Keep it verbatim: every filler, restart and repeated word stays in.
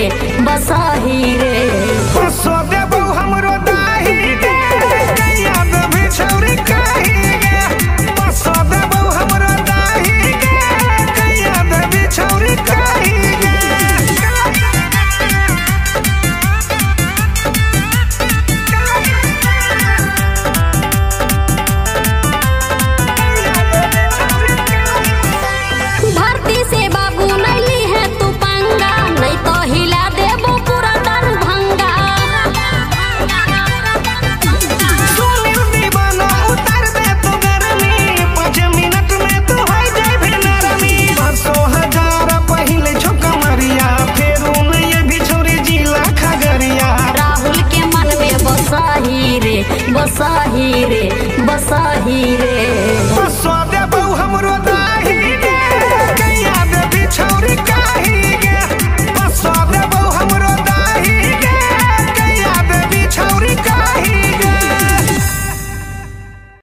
बसाही रे बसो देबो हमरो दाही गे कैया देबे छौरी काही गे बसो देबो हमरो दाही गे कैया देबे छौरी काही गे भर्ती से बाबू नैली है तू पंगा नहीं तो हिला देबो पूरा दरभंगा सुनील दीवाना उतार दे तू गर्मी पाँच मिनट में तू हो जाबे नरमी बसो हजार पहिले छोकमरिया फेरू न ये भी छौरी जिला खगड़िया राहुल के मन में बसाही रे बसाही रे बसाही रे बसो देबो हमरो